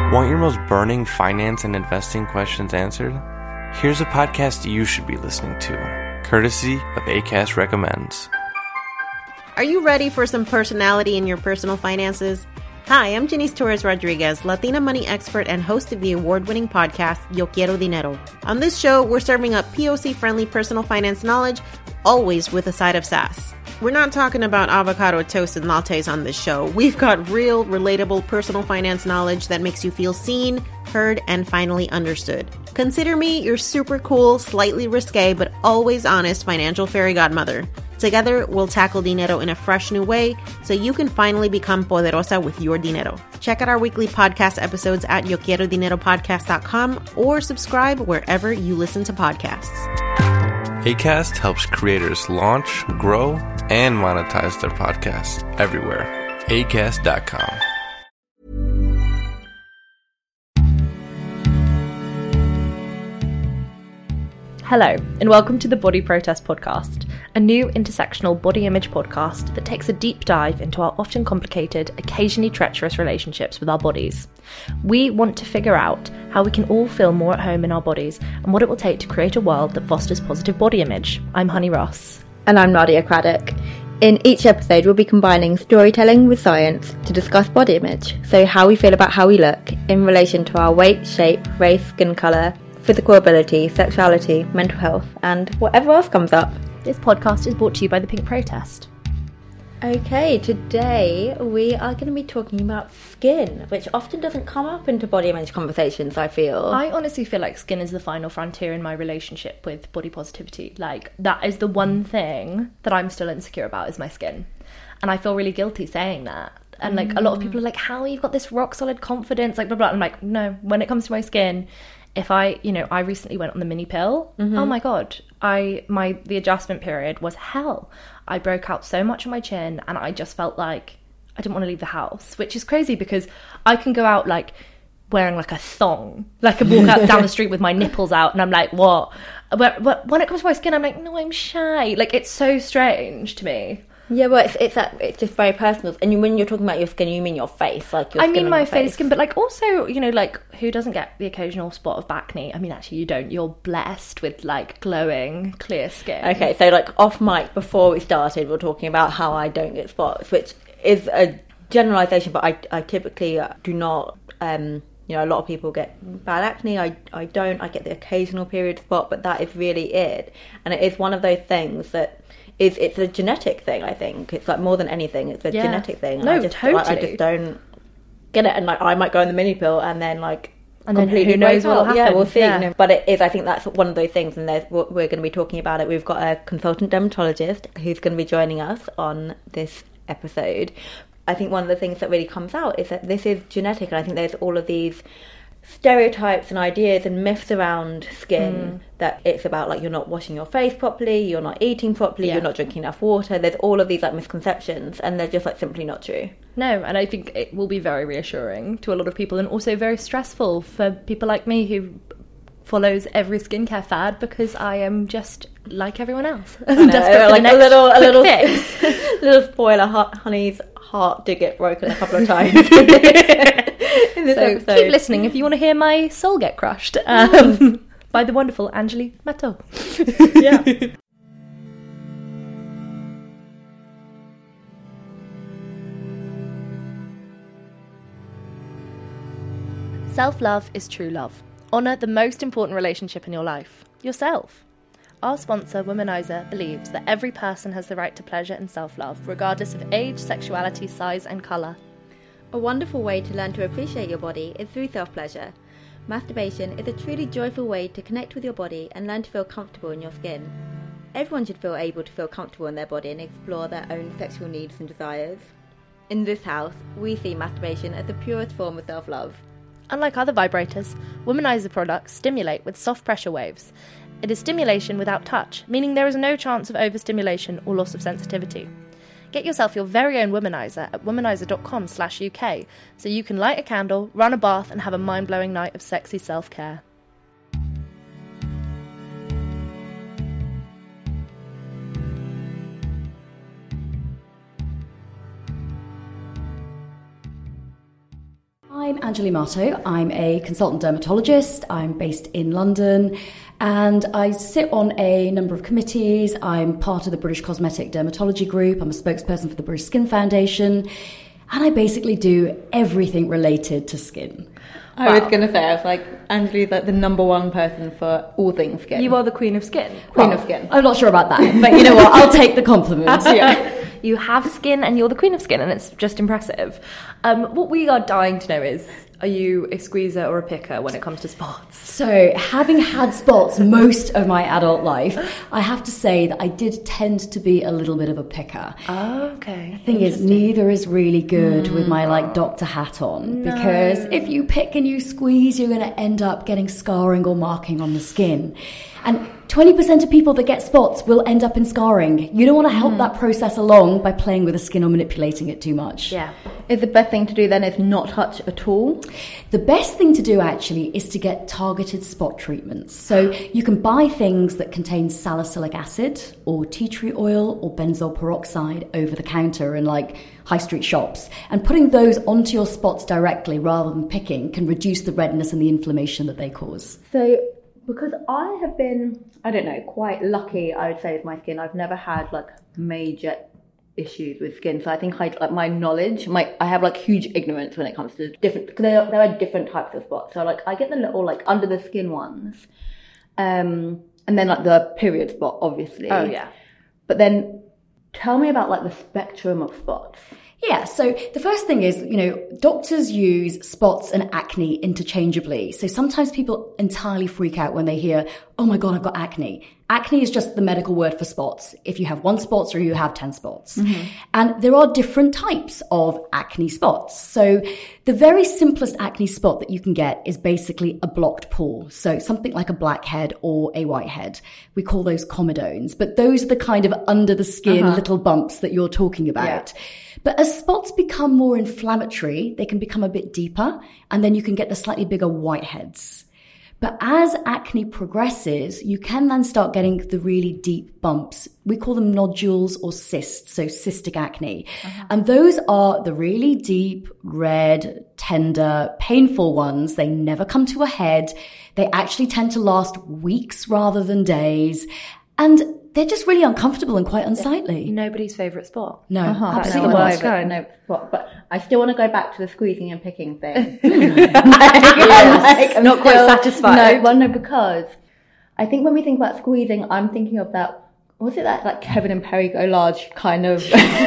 Want your most burning finance and investing questions answered? Here's a podcast you should be listening to, courtesy of Acast Recommends. Are you ready for some personality in your personal finances? Hi, I'm Janice Torres Rodriguez, Latina money expert and host of the award-winning podcast, Yo Quiero Dinero. On this show, we're serving up POC-friendly personal finance knowledge, always with a side of sass. We're not talking about avocado toast and lattes on this show. We've got real, relatable personal finance knowledge that makes you feel seen, heard, and finally understood. Consider me your super cool, slightly risque, but always honest financial fairy godmother. Together, we'll tackle dinero in a fresh new way so you can finally become poderosa with your dinero. Check out our weekly podcast episodes at YoQuieroDineroPodcast.com or subscribe wherever you listen to podcasts. Acast helps creators launch, grow, and monetize their podcasts everywhere. Acast.com. Hello, and welcome to the Body Protest Podcast, a new intersectional body image podcast that takes a deep dive into our often complicated, occasionally treacherous relationships with our bodies. We want to figure out how we can all feel more at home in our bodies and what it will take to create a world that fosters positive body image. I'm Honey Ross. And I'm Nadia Craddock. In each episode, we'll be combining storytelling with science to discuss body image, so how we feel about how we look in relation to our weight, shape, race, skin colour, physical ability, sexuality, mental health, and whatever else comes up. This podcast is brought to you by the Pink Protest. Okay, today we are going to be talking about skin, which often doesn't come up into body image conversations, I feel. I honestly feel like skin is the final frontier in my relationship with body positivity. Like, that is the one thing that I'm still insecure about is my skin. And I feel really guilty saying that. And, like, a lot of people are like, how you've got this rock-solid confidence, like, blah, blah. I'm like, no, when it comes to my skin... If I recently went on the mini pill. Oh my God. The adjustment period was hell. I broke out so much on my chin and I just felt like I didn't want to leave the house, which is crazy because I can go out like wearing like a thong, like I walk out down the street with my nipples out and I'm like, what? But when it comes to my skin, I'm like, no, I'm shy. Like, it's so strange to me. Yeah, well, it's just very personal. And when you're talking about your skin, you mean your face, like your skin. I mean my face skin, but like also, like who doesn't get the occasional spot of acne? I mean, actually, you don't. You're blessed with like glowing, clear skin. Okay, so like off mic before we started, we're talking about how I don't get spots, which is a generalisation, but I typically do not. A lot of people get bad acne. I don't. I get the occasional period spot, but that is really it. And it is one of those things that. It's a genetic thing, I think. It's like more than anything, it's a genetic thing. No, totally. I just don't get it, and like I might go on the mini pill and then like and completely then who knows what'll happen. Yeah, we'll see. Yeah. But it is. I think that's one of those things, and we're going to be talking about it. We've got a consultant dermatologist who's going to be joining us on this episode. I think one of the things that really comes out is that this is genetic, and I think there's all of these stereotypes and ideas and myths around skin that it's about like you're not washing your face properly, you're not eating properly, you're not drinking enough water. There's all of these like misconceptions and they're just like simply not true. No, and I think it will be very reassuring to a lot of people and also very stressful for people like me who follows every skincare fad because I am just like everyone else. Desperate like a little fix. Little spoiler, Honey's heart did get broken a couple of times. In this episode. Keep listening if you want to hear my soul get crushed by the wonderful Angélique Matteau. Yeah. Self-love is true love. Honour the most important relationship in your life, yourself. Our sponsor, Womanizer, believes that every person has the right to pleasure and self-love, regardless of age, sexuality, size and colour. A wonderful way to learn to appreciate your body is through self-pleasure. Masturbation is a truly joyful way to connect with your body and learn to feel comfortable in your skin. Everyone should feel able to feel comfortable in their body and explore their own sexual needs and desires. In this house, we see masturbation as the purest form of self-love. Unlike other vibrators, Womanizer products stimulate with soft pressure waves. It is stimulation without touch, meaning there is no chance of overstimulation or loss of sensitivity. Get yourself your very own Womanizer at womanizer.com/UK so you can light a candle, run a bath and have a mind-blowing night of sexy self-care. I'm Anjali Marto. I'm a consultant dermatologist. I'm based in London and I sit on a number of committees. I'm part of the British Cosmetic Dermatology Group. I'm a spokesperson for the British Skin Foundation. And I basically do everything related to skin. I was going to say, I was like, Anjali's like the number one person for all things skin. You are the queen of skin. Queen of skin. I'm not sure about that, but you know what? I'll take the compliment. Yeah. You have skin and you're the queen of skin, and it's just impressive. What we are dying to know is, are you a squeezer or a picker when it comes to spots? So, having had spots most of my adult life, I have to say that I did tend to be a little bit of a picker. Oh, okay. The thing is, neither is really good with my doctor hat on, because if you pick and you squeeze, you're going to end up getting scarring or marking on the skin. And 20% of people that get spots will end up in scarring. You don't want to help that process along by playing with the skin or manipulating it too much. Yeah. Is the best thing to do then is not touch at all? The best thing to do actually is to get targeted spot treatments. So you can buy things that contain salicylic acid or tea tree oil or benzoyl peroxide over the counter in high street shops. And putting those onto your spots directly rather than picking can reduce the redness and the inflammation that they cause. So, because I have been, I don't know, quite lucky, I would say, with my skin. I've never had major issues with skin. So I think my knowledge, I have huge ignorance when it comes to different, because there are different types of spots. So I get the little under the skin ones, and then the period spot, obviously. Oh yeah. But then tell me about the spectrum of spots. Yeah, so the first thing is, doctors use spots and acne interchangeably. So sometimes people entirely freak out when they hear, oh my God, I've got acne. Acne is just the medical word for spots. If you have 1 spot or you have 10 spots. Mm-hmm. And there are different types of acne spots. So the very simplest acne spot that you can get is basically a blocked pore. So something like a blackhead or a whitehead. We call those comedones, but those are the kind of under the skin little bumps that you're talking about. Yeah. But as spots become more inflammatory, they can become a bit deeper, and then you can get the slightly bigger whiteheads. But as acne progresses, you can then start getting the really deep bumps. We call them nodules or cysts, so cystic acne. And those are the really deep, red, tender, painful ones. They never come to a head. They actually tend to last weeks rather than days. And they're just really uncomfortable and quite unsightly. Nobody's favourite spot. No, absolutely not. No spot. But I still want to go back to the squeezing and picking thing. I'm not quite satisfied. No, because I think when we think about squeezing, I'm thinking of that. Was it that Kevin and Perry Go Large kind of?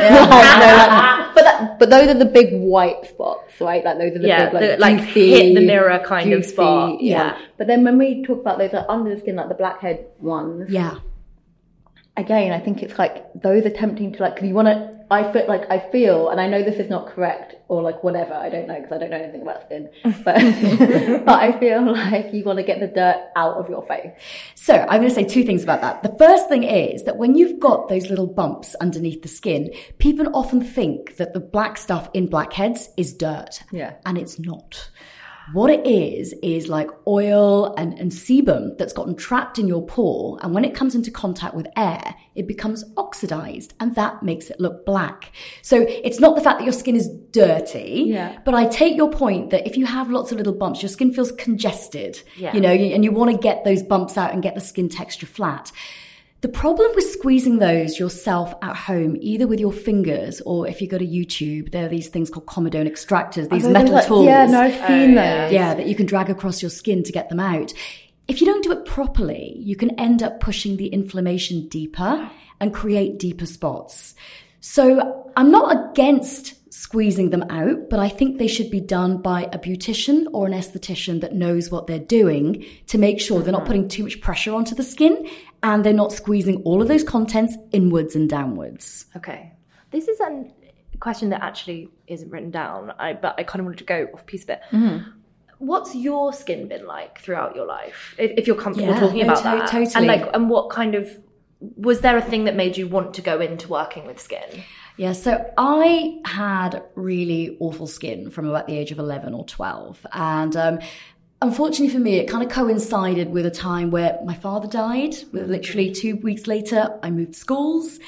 But those are the big white spots, right? Those are the big juicy, hit the mirror kind of spot. Yeah. But then when we talk about those under the skin, the blackhead ones. Yeah. Again, I think it's those are tempting to because you want to. I feel, and I know this is not correct or whatever. I don't know because I don't know anything about skin, but but I feel you want to get the dirt out of your face. So I'm going to say 2 things about that. The first thing is that when you've got those little bumps underneath the skin, people often think that the black stuff in blackheads is dirt. Yeah, and it's not. What it is oil and sebum that's gotten trapped in your pore. And when it comes into contact with air, it becomes oxidized and that makes it look black. So it's not the fact that your skin is dirty, but I take your point that if you have lots of little bumps, your skin feels congested, and you want to get those bumps out and get the skin texture flat. The problem with squeezing those yourself at home, either with your fingers or if you go to YouTube, there are these things called comedone extractors, these metal tools. Yeah, no, I've seen those. Yeah, that you can drag across your skin to get them out. If you don't do it properly, you can end up pushing the inflammation deeper and create deeper spots. So I'm not against squeezing them out, but I think they should be done by a beautician or an esthetician that knows what they're doing to make sure they're not putting too much pressure onto the skin and they're not squeezing all of those contents inwards and downwards. Okay. This is a question that actually isn't written down, but I kind of wanted to go off a piece of it. Mm-hmm. What's your skin been like throughout your life, if you're comfortable talking about that? Totally. And what kind of, was there a thing that made you want to go into working with skin? Yeah, so I had really awful skin from about the age of 11 or 12. And unfortunately for me, it kind of coincided with a time where my father died. Literally 2 weeks later, I moved schools.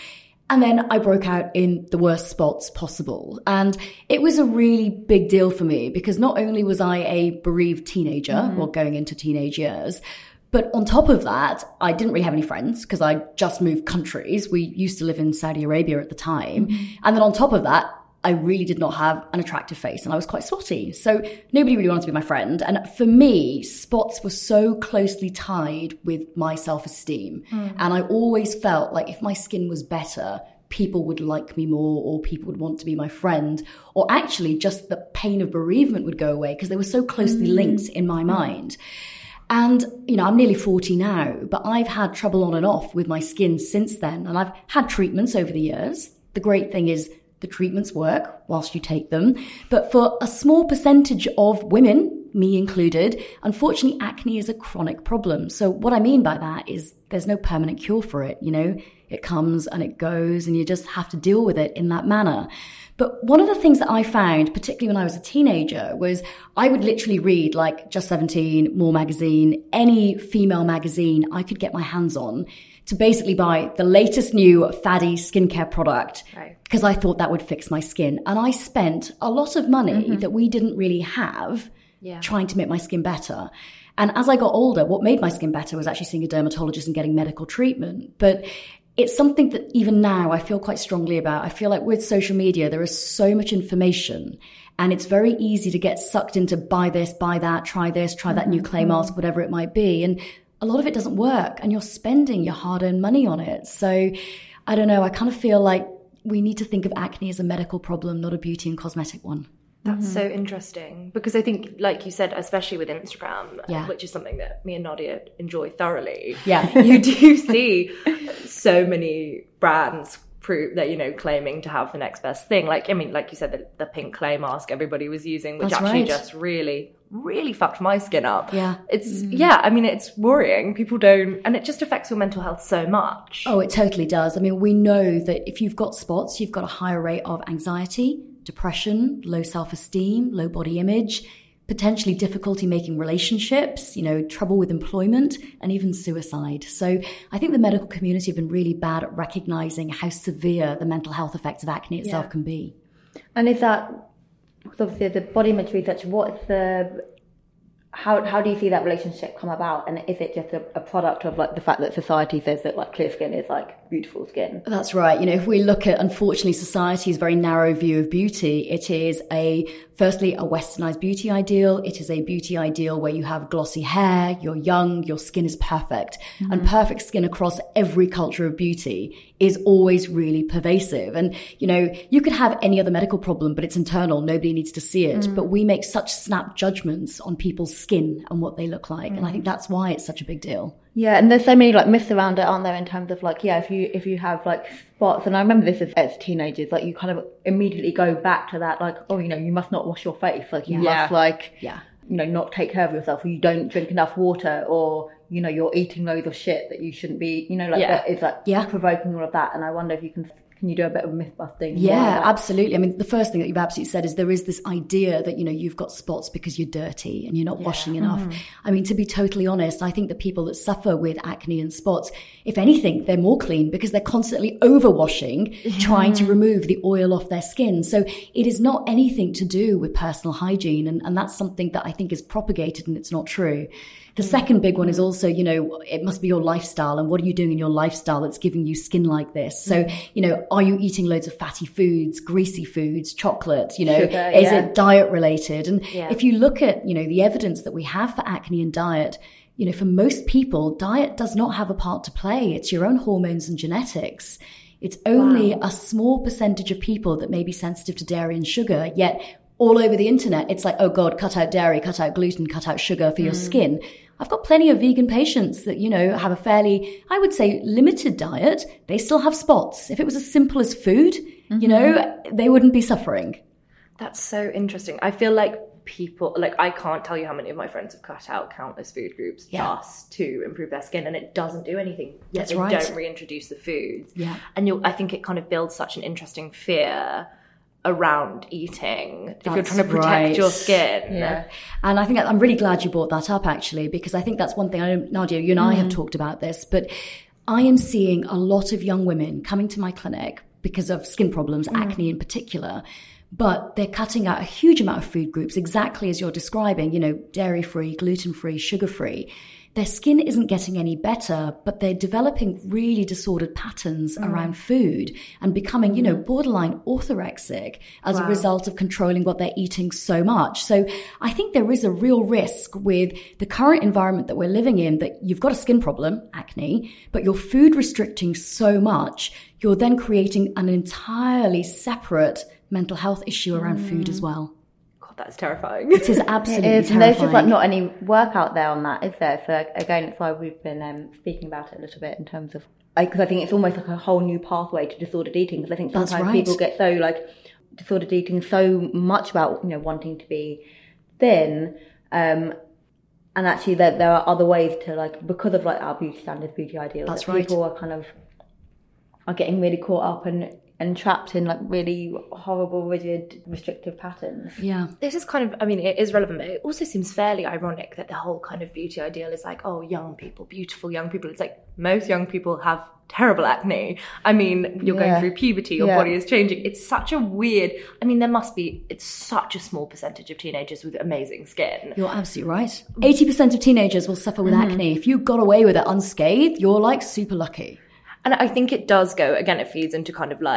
And then I broke out in the worst spots possible. And it was a really big deal for me because not only was I a bereaved teenager or going into teenage years, but on top of that, I didn't really have any friends because I just moved countries. We used to live in Saudi Arabia at the time. And then on top of that, I really did not have an attractive face and I was quite spotty. So nobody really wanted to be my friend. And for me, spots were so closely tied with my self-esteem. And I always felt like if my skin was better, people would like me more or people would want to be my friend. Or actually just the pain of bereavement would go away because they were so closely linked in my mind. And, you know, I'm nearly 40 now, but I've had trouble on and off with my skin since then. And I've had treatments over the years. The great thing is the treatments work whilst you take them. But for a small percentage of women, me included, unfortunately, acne is a chronic problem. So what I mean by that is there's no permanent cure for it. You know, it comes and it goes and you just have to deal with it in that manner. But one of the things that I found, particularly when I was a teenager, was I would literally read like Just 17, More Magazine, any female magazine I could get my hands on to basically buy the latest new faddy skincare product because I thought that would fix my skin. And I spent a lot of money that we didn't really have trying to make my skin better. And as I got older, what made my skin better was actually seeing a dermatologist and getting medical treatment. But it's something that even now I feel quite strongly about. I feel like with social media, there is so much information and it's very easy to get sucked into buy this, buy that, try that new clay mask, whatever it might be. And a lot of it doesn't work and you're spending your hard-earned money on it. So I don't know, I kind of feel like we need to think of acne as a medical problem, not a beauty and cosmetic one. That's so interesting because I think, like you said, especially with Instagram, which is something that me and Nadia enjoy thoroughly. Yeah. You do see so many brands prove that, you know, claiming to have the next best thing. Like, I mean, like you said, the pink clay mask everybody was using, which just really fucked my skin up. Yeah. It's, I mean, it's worrying. People don't, and it just affects your mental health so much. Oh, it totally does. I mean, we know that if you've got spots, you've got a higher rate of anxiety, depression, low self-esteem, low body image, potentially difficulty making relationships, you know, trouble with employment, and even suicide. So I think the medical community have been really bad at recognizing how severe the mental health effects of acne itself can be. And is that, because obviously the body image research, what's the, how do you see that relationship come about? And is it just a product of like the fact that society says that like clear skin is like beautiful skin? That's right. You know, if we look at, unfortunately, society's very narrow view of beauty, it is firstly, a westernized beauty ideal. It is a beauty ideal where you have glossy hair, you're young, your skin is perfect. And perfect skin across every culture of beauty is always really pervasive. And, you know, you could have any other medical problem, but it's internal. Nobody needs to see it. But we make such snap judgments on people's skin and what they look like. And I think that's why it's such a big deal. Yeah, and there's so many like myths around it, aren't there, in terms of like, if you have like spots, and I remember this as teenagers, like you kind of immediately go back to that, like, oh, you know, you must not wash your face, like you must like, you know, not take care of yourself, or you don't drink enough water, or, you know, you're eating loads of shit that you shouldn't be, you know, like that is like provoking all of that. And I wonder if you can you do a bit of myth busting? Yeah, absolutely. I mean, the first thing that you've absolutely said is there is this idea that, you know, you've got spots because you're dirty and you're not washing enough. I mean, to be totally honest, I think the people that suffer with acne and spots, if anything, they're more clean because they're constantly overwashing, trying to remove the oil off their skin. So it is not anything to do with personal hygiene. And that's something that I think is propagated and it's not true. The second big one is also, you know, it must be your lifestyle. And what are you doing in your lifestyle that's giving you skin like this? So, you know, are you eating loads of fatty foods, greasy foods, chocolate, you know, sugar, is it diet related? And if you look at, you know, the evidence that we have for acne and diet, you know, for most people, diet does not have a part to play. It's your own hormones and genetics. It's only a small percentage of people that may be sensitive to dairy and sugar, yet all over the internet, it's like, oh God, cut out dairy, cut out gluten, cut out sugar for your skin. I've got plenty of vegan patients that, you know, have a fairly, I would say, limited diet. They still have spots. If it was as simple as food, you know, they wouldn't be suffering. That's so interesting. I feel like people, like, I can't tell you how many of my friends have cut out countless food groups just to improve their skin, and it doesn't do anything. Yet they don't reintroduce the foods. Yeah. And I think it kind of builds such an interesting fear around eating if you're trying to protect your skin. Yeah. And I think I'm really glad you brought that up, actually, because I think that's one thing. I know, Nadia, you and I have talked about this, but I am seeing a lot of young women coming to my clinic because of skin problems, acne in particular, but they're cutting out a huge amount of food groups, exactly as you're describing, dairy-free, gluten-free, sugar-free. Their skin isn't getting any better, but they're developing really disordered patterns around food and becoming, borderline orthorexic as a result of controlling what they're eating so much. So I think there is a real risk with the current environment that we're living in, that you've got a skin problem, acne, but you're food restricting so much, you're then creating an entirely separate mental health issue around food as well. That's terrifying. It is absolutely it is. terrifying. And there's just not any work out there on that, is there? So again, it's why we've been speaking about it a little bit in terms of, because I think it's almost like a whole new pathway to disordered eating, because I think sometimes people get so disordered eating so much about wanting to be thin, and actually there are other ways to because of our beauty standards, beauty ideals. That's right. People are getting really caught up and trapped in really horrible, rigid, restrictive patterns. Yeah. This is it is relevant, but it also seems fairly ironic that the whole kind of beauty ideal is young people, beautiful young people. It's most young people have terrible acne. You're going through puberty, your body is changing. It's such a weird, it's such a small percentage of teenagers with amazing skin. You're absolutely right. 80% of teenagers will suffer with acne. If you got away with it unscathed, you're super lucky. And I think it does go, again, it feeds into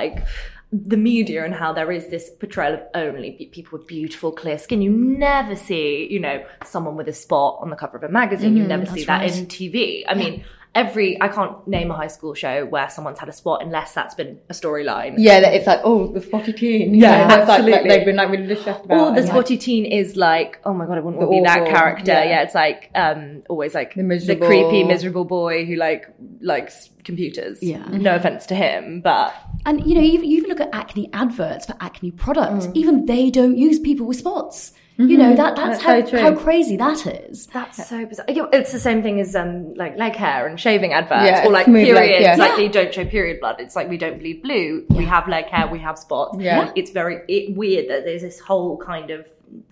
the media and how there is this portrayal of only people with beautiful, clear skin. You never see, someone with a spot on the cover of a magazine. You never see that in TV. I can't name a high school show where someone's had a spot unless that's been a storyline. Yeah, that it's the spotty teen. Yeah, absolutely. They've been really distressed about. Or the spotty teen is oh my God, I wouldn't want to be that character. Yeah, it's always the creepy, miserable boy who likes computers. Yeah. No offense to him, but... And, you even look at acne adverts for acne products. Even they don't use people with spots. That's how crazy that is. That's so bizarre. It's the same thing as leg hair and shaving adverts, or periods. They don't show period blood. It's we don't bleed blue. We have leg hair. We have spots. Yeah. It's very weird that there's this whole kind of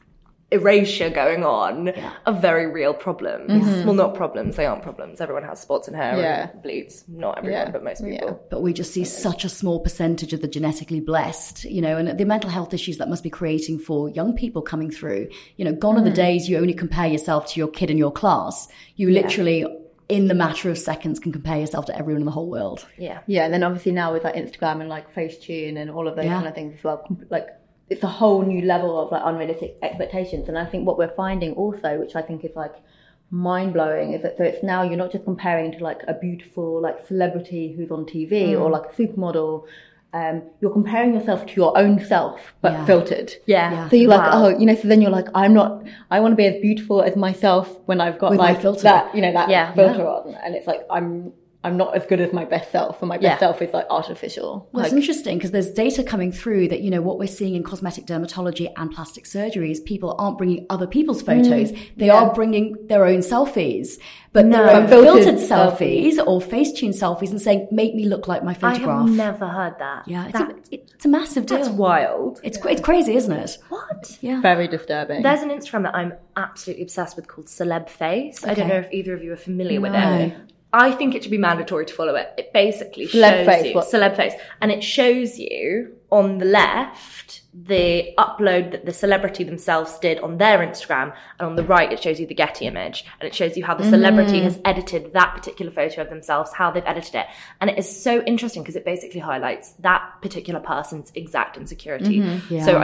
erasure going on of very real problems. Well, not problems. They aren't problems. Everyone has spots in hair and bleeds. Not everyone, but most people. Yeah. But we just see such a small percentage of the genetically blessed, and the mental health issues that must be creating for young people coming through. Gone are the days you only compare yourself to your kid in your class. You literally, in the matter of seconds, can compare yourself to everyone in the whole world. Yeah. Yeah, and then obviously now with Instagram and Facetune and all of those kind of things as well, it's a whole new level of unrealistic expectations. And I think what we're finding also, which I think is mind-blowing, is that so it's now you're not just comparing to a beautiful celebrity who's on TV or a supermodel. You're comparing yourself to your own self, but filtered. Yeah. So you're so then you're I want to be as beautiful as myself when I've got my filter. that filter on. And it's I'm not as good as my best self, and my best self is artificial. Well, it's interesting because there's data coming through that, what we're seeing in cosmetic dermatology and plastic surgery is people aren't bringing other people's photos. They are bringing their own selfies, but their own filtered selfies or Facetune selfies and saying, make me look like my photograph. I have never heard that. Yeah, it's a massive deal. That's wild. It's crazy, isn't it? What? Yeah. Very disturbing. There's an Instagram that I'm absolutely obsessed with called Celeb Face. I don't know if either of you are familiar with it. I think it should be mandatory to follow it. It basically shows you Celeb Face, and it shows you on the left the upload that the celebrity themselves did on their Instagram, and on the right it shows you the Getty image, and it shows you how the celebrity has edited that particular photo of themselves, how they've edited it. And it is so interesting because it basically highlights that particular person's exact insecurity. So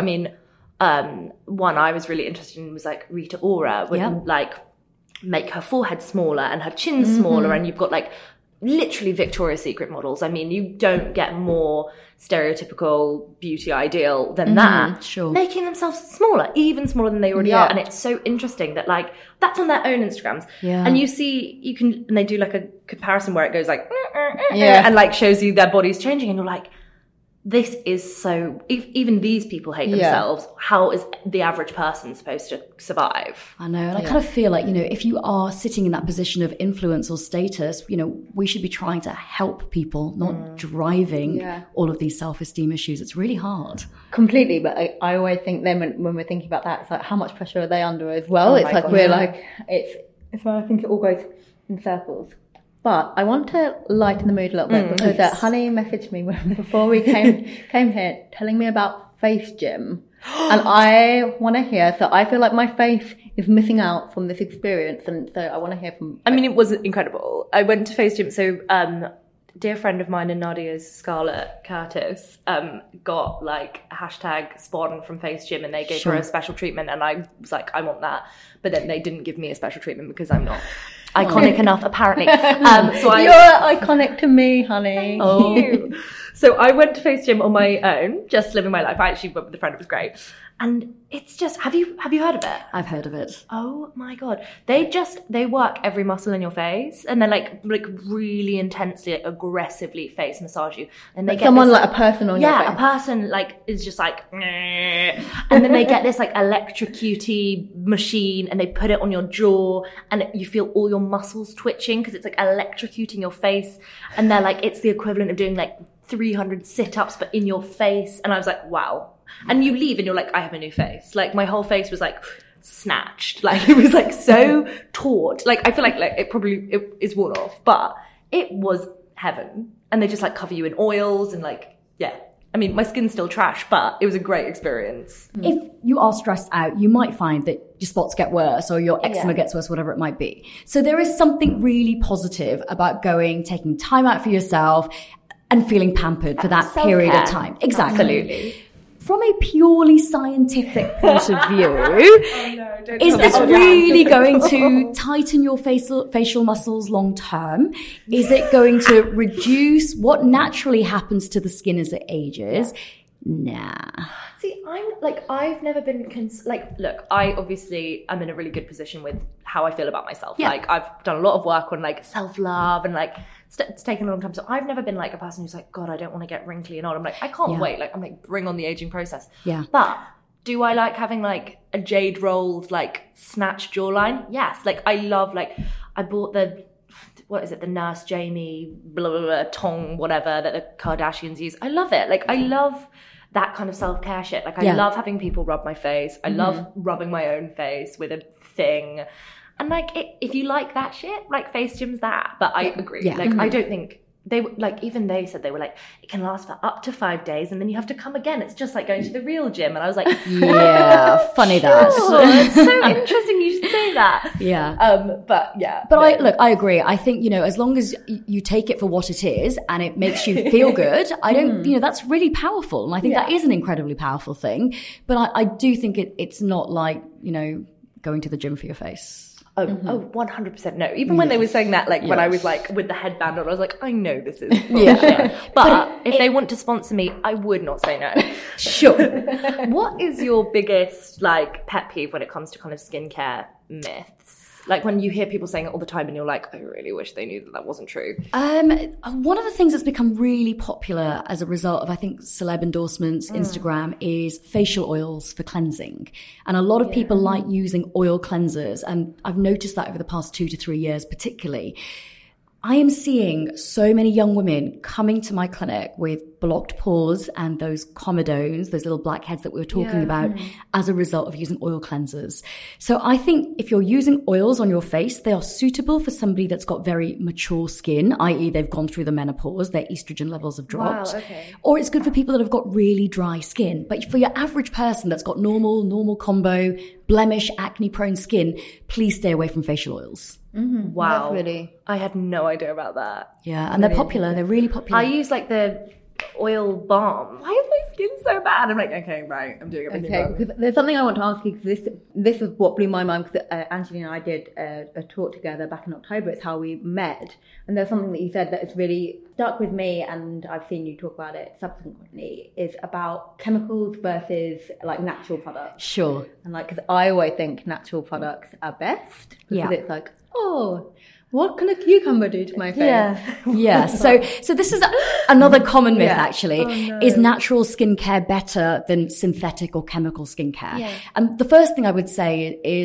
one I was really interested in was Rita Ora would make her forehead smaller and her chin smaller, and you've got literally Victoria's Secret models. You don't get more stereotypical beauty ideal than that. Sure. Making themselves smaller, even smaller than they already are. And it's so interesting that that's on their own Instagrams. Yeah. And and they do a comparison where it goes and shows you their bodies changing, and you're this is so... Even these people hate themselves. How is the average person supposed to survive? I know. And I kind of feel if you are sitting in that position of influence or status, we should be trying to help people, not driving all of these self-esteem issues. It's really hard. Completely. But I always think then when we're thinking about that, it's how much pressure are they under as well? It's I think it all goes in circles. But I want to lighten the mood a little bit because Honey messaged me before we came here telling me about Face Gym. And I want to hear, so I feel like my face is missing out from this experience. And so I want to hear from... I mean, it was incredible. I went to Face Gym. So, dear friend of mine and Nadia's, Scarlett Curtis, got like a hashtag spawn from Face Gym and they gave her a special treatment. And I was like, I want that. But then they didn't give me a special treatment because I'm not iconic enough, apparently. So You're iconic to me, honey. Oh. So I went to Face Gym on my own, just living my life. I actually went with a friend. It was great. And it's just, have you heard of it? I've heard of it. Oh my God. They work every muscle in your face and they're like really intensely, like, aggressively face massage you. And they get someone this, like a person on your face. Yeah, a person like is just like, and then they get this like electrocutey machine and they put it on your jaw and you feel all your muscles twitching because it's like electrocuting your face. And they're like, it's the equivalent of doing like 300 sit-ups but in your face. And I was like, wow. And you leave and you're like, I have a new face. Like my whole face was like snatched. Like it was like so taut. Like I feel like it is worn off, but it was heaven. And they just like cover you in oils and like, yeah. I mean, my skin's still trash, but it was a great experience. If you are stressed out, you might find that your spots get worse or your eczema gets worse, whatever it might be. So there is something really positive about taking time out for yourself and feeling pampered for that period of time. Exactly. Absolutely. From a purely scientific point of view, is this really going to tighten your facial muscles long term? Is it going to reduce what naturally happens to the skin as it ages? Nah. See, I've never been, look, I obviously am in a really good position with how I feel about myself. Yeah. Like, I've done a lot of work on, like, self-love and, like, it's taken a long time. So I've never been, like, a person who's like, God, I don't want to get wrinkly and old. I'm like, I can't wait. Like, I'm like, bring on the aging process. Yeah. But do I like having, like, a jade rolled, like, snatched jawline? Yes. Like, I love, like, I bought the Nurse Jamie, blah, blah, blah, tong, whatever, that the Kardashians use. I love it. Like, I love that kind of self-care shit. Like, I love having people rub my face. I love rubbing my own face with a thing. And, like, if you like that shit, like, Face Gym's that. But I agree. Yeah. Like, I don't think... They like, even they said they were like, it can last for up to 5 days and then you have to come again. It's just like going to the real gym. And I was like, yeah, funny that. It's so interesting you should say that. Yeah. But yeah. But no. I agree. I think, as long as you take it for what it is and it makes you feel good, I don't, that's really powerful. And I think that is an incredibly powerful thing. But I do think it's not like, going to the gym for your face. Oh, 100% no. Even when they were saying that, like, when I was, like, with the headband on, I was like, I know this is bullshit. But if they want to sponsor me, I would not say no. Sure. What is your biggest, like, pet peeve when it comes to kind of skincare myths? Like, when you hear people saying it all the time and you're like, I really wish they knew that wasn't true. One of the things that's become really popular as a result of, I think, celeb endorsements, Instagram, is facial oils for cleansing. And a lot of people like using oil cleansers. And I've noticed that over the past 2 to 3 years, particularly. I am seeing so many young women coming to my clinic with blocked pores and those comedones, those little blackheads that we were talking about, as a result of using oil cleansers. So I think if you're using oils on your face, they are suitable for somebody that's got very mature skin, i.e. they've gone through the menopause, their estrogen levels have dropped. Wow, okay. Or it's good for people that have got really dry skin. But for your average person that's got normal combo, blemish, acne-prone skin, please stay away from facial oils. Mm-hmm. Wow. Really. I had no idea about that. Yeah, and they're popular. They're really popular. I use, like, the oil balm. Why is my skin so bad? I'm like, okay, right, I'm doing everything wrong. Because there's something I want to ask you, because this was what blew my mind, because Angelina and I did a talk together back in October. It's how we met. And there's something that you said that has really stuck with me, and I've seen you talk about it subsequently, is about chemicals versus, like, natural products. Sure. And, like, because I always think natural products are best, because it's like, oh, what can a cucumber do to my face? Yeah. So this is another common myth, actually. Is natural skincare better than synthetic or chemical skincare? Yeah. And the first thing I would say is,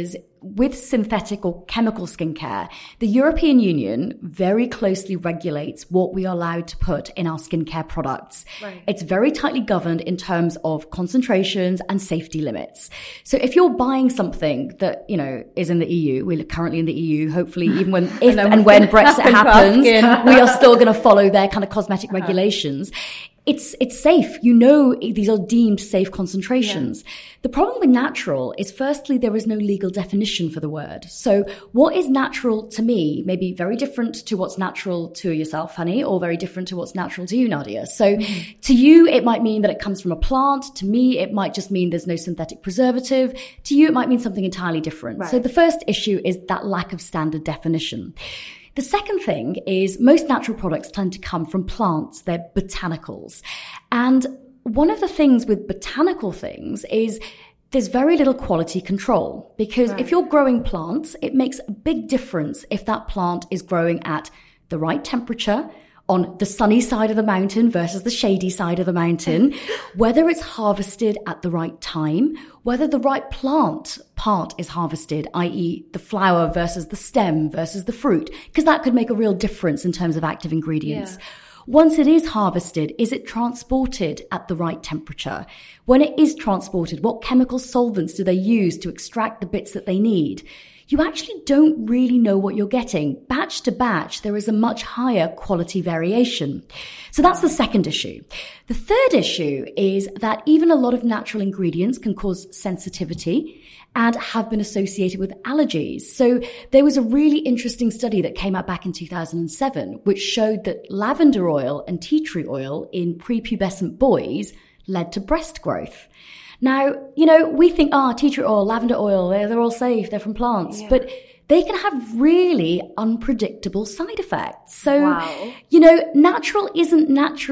with synthetic or chemical skincare, the European Union very closely regulates what we are allowed to put in our skincare products. Right. It's very tightly governed in terms of concentrations and safety limits. So if you're buying something that, you know, is in the EU, we're currently in the EU, hopefully even when Brexit happens, we are still going to follow their kind of cosmetic regulations. It's safe. You know, these are deemed safe concentrations. Yeah. The problem with natural is, firstly, there is no legal definition for the word. So what is natural to me may be very different to what's natural to yourself, honey, or very different to what's natural to you, Nadia. So to you, it might mean that it comes from a plant. To me, it might just mean there's no synthetic preservative. To you, it might mean something entirely different. Right. So the first issue is that lack of standard definition. The second thing is most natural products tend to come from plants. They're botanicals. And one of the things with botanical things is there's very little quality control, because if you're growing plants, it makes a big difference if that plant is growing at the right temperature, on the sunny side of the mountain versus the shady side of the mountain, whether it's harvested at the right time, whether the right plant part is harvested, i.e. the flower versus the stem versus the fruit, because that could make a real difference in terms of active ingredients. Yeah. Once it is harvested, is it transported at the right temperature? When it is transported, what chemical solvents do they use to extract the bits that they need? You actually don't really know what you're getting. Batch to batch, there is a much higher quality variation. So that's the second issue. The third issue is that even a lot of natural ingredients can cause sensitivity and have been associated with allergies. So there was a really interesting study that came out back in 2007, which showed that lavender oil and tea tree oil in prepubescent boys led to breast growth. Now, you know, we think, tea tree oil, lavender oil, they're all safe, they're from plants, but they can have really unpredictable side effects. So, you know, natural isn't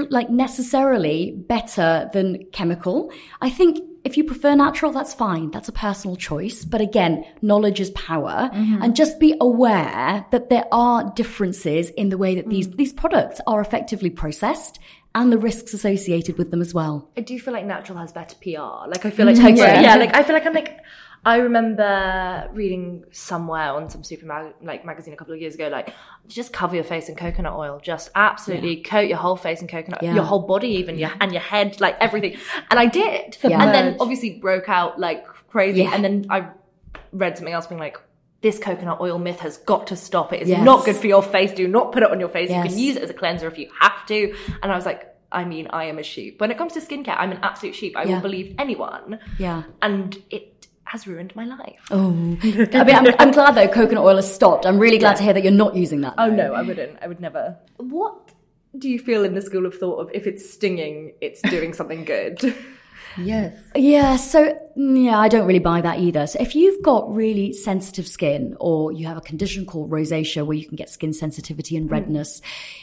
necessarily better than chemical. I think if you prefer natural, that's fine. That's a personal choice. But again, knowledge is power. And just be aware that there are differences in the way that these products are effectively processed, and the risks associated with them as well. I do feel like natural has better PR. Like, I feel like, I feel like I remember reading somewhere on some super magazine a couple of years ago, like, just cover your face in coconut oil. Just absolutely coat your whole face in coconut, your whole body even, and your head, like everything. And I did. And then obviously broke out like crazy. And then I read something else being like, this coconut oil myth has got to stop. It is not good for your face. Do not put it on your face. You can use it as a cleanser if you have to. And I was like, I mean, I am a sheep. When it comes to skincare, I'm an absolute sheep. I will believe anyone. Yeah. And it has ruined my life. Oh. I mean, I'm glad though coconut oil has stopped. I'm really glad to hear that you're not using that. Oh no, I wouldn't. I would never. What do you feel in the school of thought of if it's stinging, it's doing something good? Yes. Yeah, so I don't really buy that either. So if you've got really sensitive skin, or you have a condition called rosacea where you can get skin sensitivity and redness,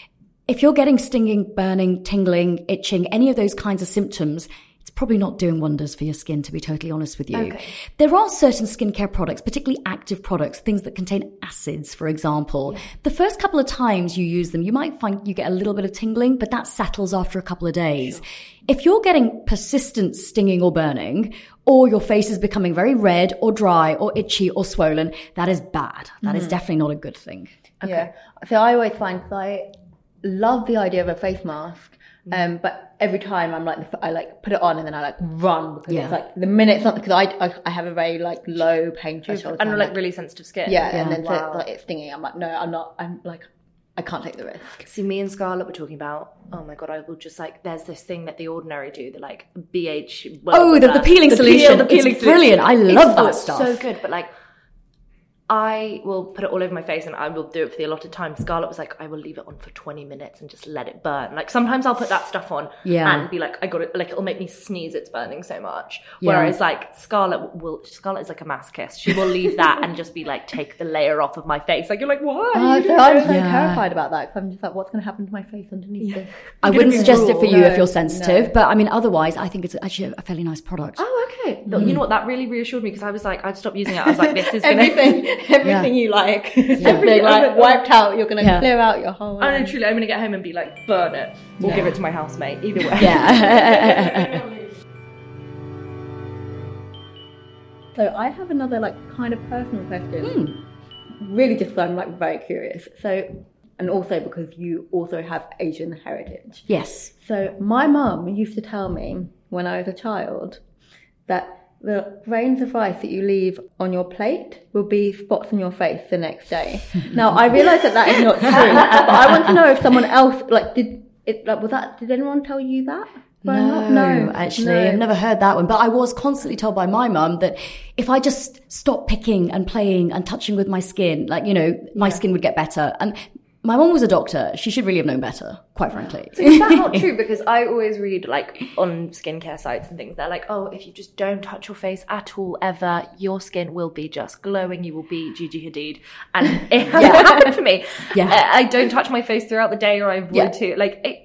if you're getting stinging, burning, tingling, itching, any of those kinds of symptoms, it's probably not doing wonders for your skin, to be totally honest with you. Okay. There are certain skincare products, particularly active products, things that contain acids, for example. Yeah. The first couple of times you use them, you might find you get a little bit of tingling, but that settles after a couple of days. Sure. If you're getting persistent stinging or burning, or your face is becoming very red or dry or itchy or swollen, that is bad. That is definitely not a good thing. Okay. Yeah. So I always find, because I love the idea of a face mask, but every time I'm like, I like put it on and then I like run, because it's like the minute it's not, because I have a very like low pain threshold and like really sensitive skin. And then so it's stinging. I'm like, no, I'm not. I'm like, I can't take the risk. See, me and Scarlett were talking about, oh my God, I will just like, there's this thing that The Ordinary do, the like BH. The peeling solution. It's brilliant. I love that stuff. So good, but like, I will put it all over my face and I will do it for the allotted time. Scarlett was like, I will leave it on for 20 minutes and just let it burn. Like, sometimes I'll put that stuff on and be like, I got it, like, it'll make me sneeze, it's burning so much. Whereas like Scarlett is like a masochist. She will leave that and just be like, take the layer off of my face. Like, you're like, why? I'm so terrified about that, because I'm just like, what's going to happen to my face underneath this? I wouldn't suggest it for you if you're sensitive, but I mean, otherwise, I think it's actually a fairly nice product. Oh, okay. You know what? That really reassured me, because I was like, I'd stop using it. I was like, this is going to... Everything you like, everything like wiped out, you're going to clear out your whole... I know, truly, I'm going to get home and be like, burn it, or give it to my housemate, either way. So I have another like kind of personal question. Really just so I'm like very curious. So, and also because you also have Asian heritage. Yes. So my mum used to tell me when I was a child that the grains of rice that you leave on your plate will be spots on your face the next day. Now I realise that is not true, but I want to know if someone else did anyone tell you that? No, actually, I've never heard that one. But I was constantly told by my mum that if I just stopped picking and playing and touching with my skin, my skin would get better. And my mum was a doctor. She should really have known better, quite frankly. So is that not true? Because I always read, on skincare sites and things, they're like, oh, if you just don't touch your face at all, ever, your skin will be just glowing. You will be Gigi Hadid. And it happened to me. Yeah. I don't touch my face throughout the day, or I avoid to.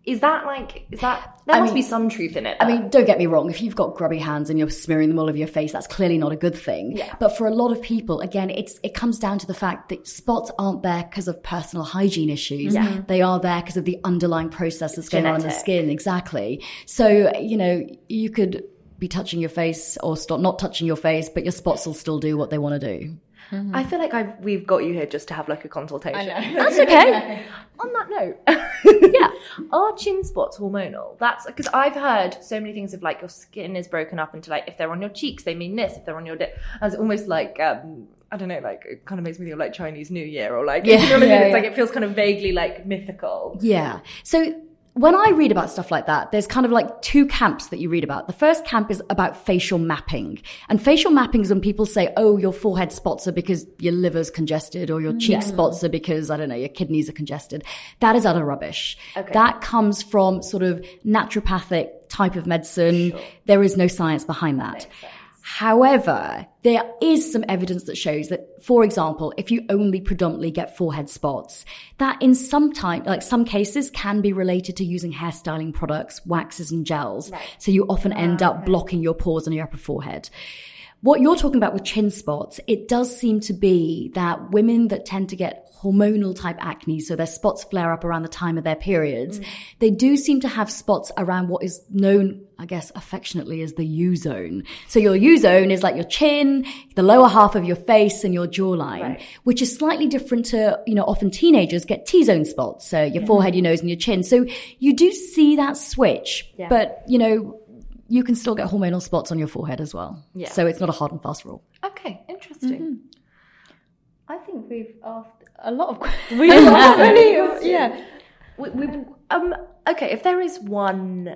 There must be some truth in it. I mean, don't get me wrong. If you've got grubby hands and you're smearing them all over your face, that's clearly not a good thing. Yeah. But for a lot of people, again, it comes down to the fact that spots aren't there because of personal hygiene issues. Yeah. They are there because of the underlying process that's going on in the skin. Exactly. So, you could be touching your face or stop not touching your face, but your spots will still do what they want to do. Mm-hmm. I feel like we've got you here just to have a consultation. I know. That's okay. On that note, are chin spots hormonal? That's because I've heard so many things of your skin is broken up into if they're on your cheeks, they mean this. If they're on your lip, as almost I don't know, it kind of makes me think of Chinese New Year or you know what I mean? It's it feels kind of vaguely mythical. Yeah. So when I read about stuff like that, there's kind of two camps that you read about. The first camp is about facial mapping. And facial mapping is when people say, oh, your forehead spots are because your liver's congested, or your cheek spots are because, I don't know, your kidneys are congested. That is utter rubbish. Okay. That comes from sort of naturopathic type of medicine. Sure. There is no science behind that. However, there is some evidence that shows that, for example, if you only predominantly get forehead spots, that in some cases can be related to using hairstyling products, waxes and gels. Right. So you often end up blocking your pores on your upper forehead. What you're talking about with chin spots, it does seem to be that women that tend to get hormonal type acne, so their spots flare up around the time of their periods, they do seem to have spots around what is known, I guess, affectionately as the U-zone. So your U-zone is your chin, the lower half of your face and your jawline, which is slightly different to, often teenagers get T-zone spots. So your forehead, your nose and your chin. So you do see that switch, but, you can still get hormonal spots on your forehead as well. Yeah. So it's not a hard and fast rule. Okay, interesting. Mm-hmm. I think we've asked a lot of questions. We've asked many, yeah. Okay, if there is one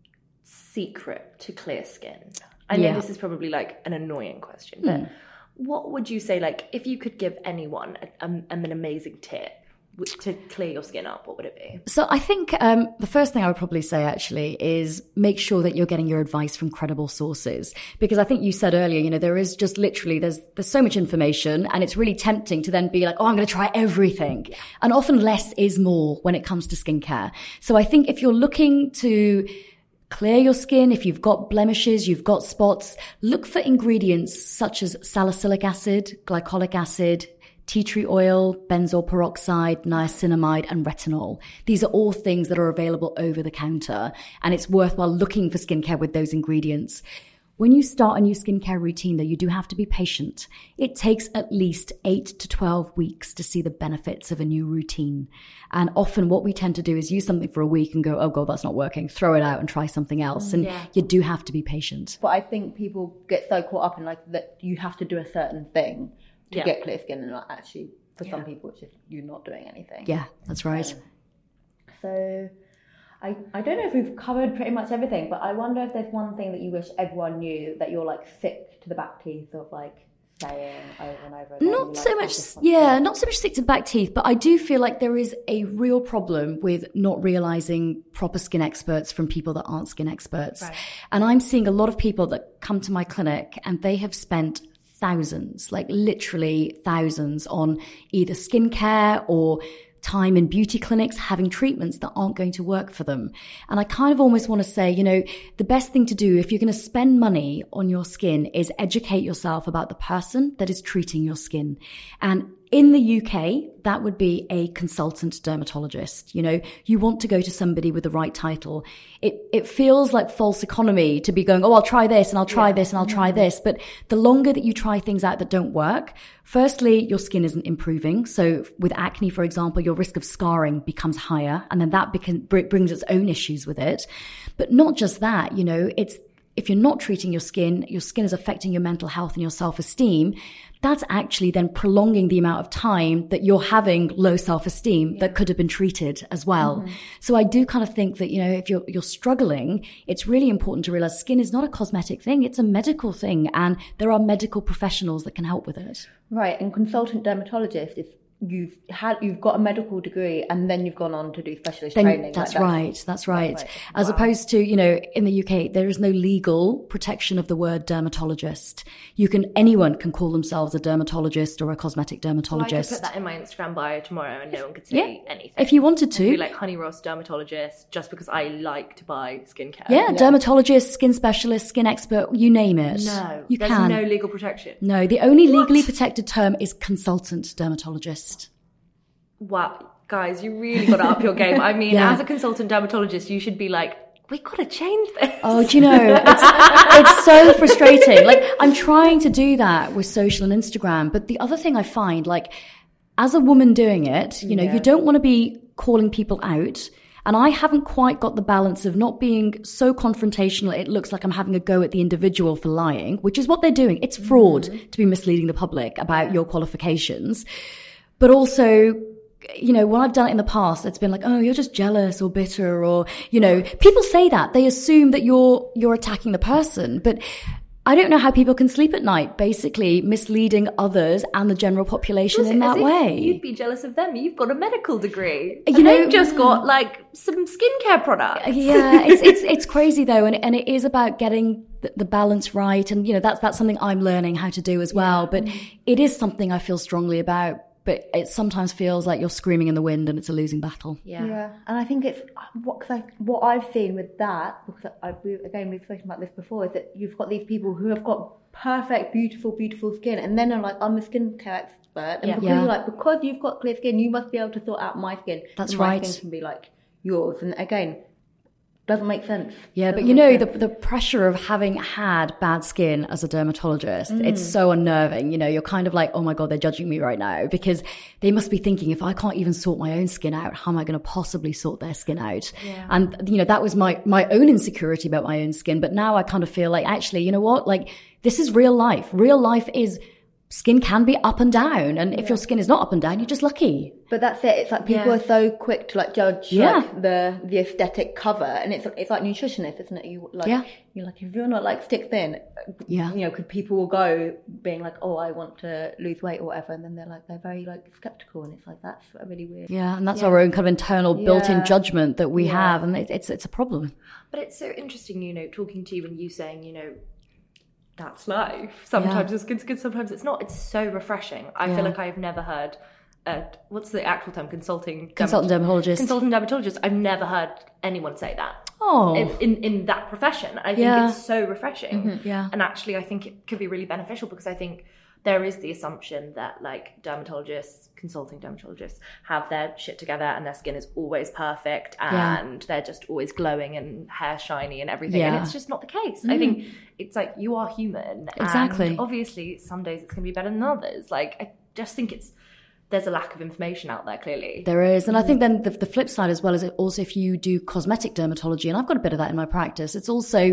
secret to clear skin, I know this is probably an annoying question, but what would you say, if you could give anyone an amazing tip to clear your skin up, what would it be? So I think the first thing I would probably say actually is make sure that you're getting your advice from credible sources, because I think you said earlier, there is just literally there's so much information, and it's really tempting to then be I'm going to try everything, and often less is more when it comes to skincare. So I think if you're looking to clear your skin, if you've got blemishes, you've got spots, look for ingredients such as salicylic acid, glycolic acid, tea tree oil, benzoyl peroxide, niacinamide, and retinol. These are all things that are available over the counter, and it's worthwhile looking for skincare with those ingredients. When you start a new skincare routine, though, you do have to be patient. It takes at least 8 to 12 weeks to see the benefits of a new routine. And often what we tend to do is use something for a week and go, oh God, that's not working. Throw it out and try something else. And you do have to be patient. But I think people get so caught up in that you have to do a certain thing to get clear skin, and not actually, for some people, it's just you're not doing anything. Yeah, that's right. So I don't know if we've covered pretty much everything, but I wonder if there's one thing that you wish everyone knew that you're sick to the back teeth of saying over and over again. Not so much sick to the back teeth, but I do feel like there is a real problem with not realizing proper skin experts from people that aren't skin experts. Right. And I'm seeing a lot of people that come to my clinic and they have spent thousands, literally thousands, on either skincare or time in beauty clinics having treatments that aren't going to work for them. And I kind of almost want to say, the best thing to do if you're going to spend money on your skin is educate yourself about the person that is treating your skin. And In the UK, that would be a consultant dermatologist. You know, you want to go to somebody with the right title. It feels like false economy to be going, oh, I'll try this and I'll try this and I'll try this. But the longer that you try things out that don't work, firstly, your skin isn't improving. So with acne, for example, your risk of scarring becomes higher, and then that brings its own issues with it. But not just that, you know, if you're not treating your skin is affecting your mental health and your self-esteem. That's actually then prolonging the amount of time that you're having low self-esteem that could have been treated as well. Mm-hmm. So I do kind of think that, you know, if you're struggling, it's really important to realize skin is not a cosmetic thing. It's a medical thing. And there are medical professionals that can help with it. Right. And consultant dermatologist, if you've got a medical degree and then you've gone on to do specialist training. That's right. As opposed to, you know, in the UK, there is no legal protection of the word dermatologist. Anyone can call themselves a dermatologist or a cosmetic dermatologist. Well, I could put that in my Instagram bio tomorrow and no one could say anything. If you wanted to. I'd be like Honey Ross dermatologist, just because I like to buy skincare. Yeah, dermatologist, skin specialist, skin expert, you name it. No, there's no legal protection. No, the only legally protected term is consultant dermatologist. Wow, guys, you really got to up your game. I mean, as a consultant dermatologist, you should be like, we got to change this. Oh, do you know, it's so frustrating. Like, I'm trying to do that with social and Instagram. But the other thing I find, like, as a woman doing it, you know, you don't want to be calling people out. And I haven't quite got the balance of not being so confrontational. It looks like I'm having a go at the individual for lying, which is what they're doing. It's fraud to be misleading the public about your qualifications. But also, you know, when I've done it in the past, it's been like, oh, you're just jealous or bitter, or, you know, people say that. They assume that you're attacking the person. But I don't know how people can sleep at night, basically misleading others and the general population in that way. You'd be jealous of them. You've got a medical degree. You know, they've just got like some skincare products. Yeah, it's crazy though, and it is about getting the balance right. And, you know, that's something I'm learning how to do as well. But it is something I feel strongly about. But it sometimes feels like you're screaming in the wind and it's a losing battle. Yeah. And I think it's what I've seen with that, because we've spoken about this before, is that you've got these people who have got perfect, beautiful, beautiful skin, and then they're like, I'm a skincare expert, and because you've got clear skin, you must be able to sort out my skin. That's and right. My skin can be like yours, and again, doesn't make sense. Yeah, but you know, the pressure of having had bad skin as a dermatologist, it's so unnerving. You know, you're kind of like, oh my God, they're judging me right now, because they must be thinking, if I can't even sort my own skin out, how am I going to possibly sort their skin out? Yeah. And, you know, that was my own insecurity about my own skin. But now I kind of feel like, actually, you know what? Like, this is real life. Real life is, skin can be up and down, and if your skin is not up and down, you're just lucky. But that's it. It's like people are so quick to like judge like the aesthetic cover, and it's like nutritionists, isn't it? You're like, if you're not like stick thin, you know, because people will go being like, oh, I want to lose weight or whatever, and then they're very like skeptical, and it's like, that's really weird. Yeah, and that's our own kind of internal built-in judgment that we have, and it's a problem. But it's so interesting, you know, talking to you and you saying, you know, that's life. Sometimes it's good, sometimes it's not. It's so refreshing. I feel like I've never heard, what's the actual term? Consultant dermatologist. Consultant dermatologist. I've never heard anyone say that. Oh. In that profession. I think it's so refreshing. Mm-hmm. Yeah. And actually, I think it could be really beneficial, because I think there is the assumption that like consulting dermatologists have their shit together and their skin is always perfect and they're just always glowing and hair shiny and everything. And it's just not the case. I think it's like, you are human. Exactly. And obviously some days it's going to be better than others. Like, I just think there's a lack of information out there, clearly. There is. And I think then the flip side as well is also, if you do cosmetic dermatology, and I've got a bit of that in my practice, it's also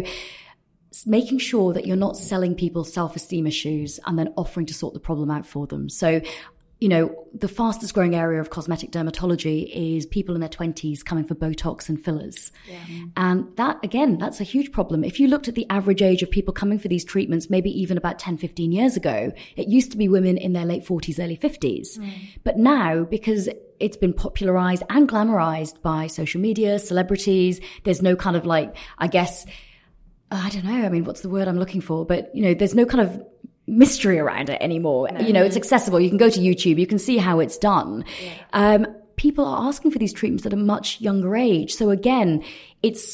making sure that you're not selling people self-esteem issues and then offering to sort the problem out for them. So, you know, the fastest growing area of cosmetic dermatology is people in their 20s coming for Botox and fillers. Yeah. And that, again, that's a huge problem. If you looked at the average age of people coming for these treatments, maybe even about 10, 15 years ago, it used to be women in their late 40s, early 50s. But now, because it's been popularized and glamorized by social media, celebrities, there's no kind of like, I guess, I don't know. I mean, what's the word I'm looking for? But, you know, there's no kind of mystery around it anymore. No. You know, it's accessible. You can go to YouTube. You can see how it's done. Yeah. People are asking for these treatments at a much younger age. So again, it's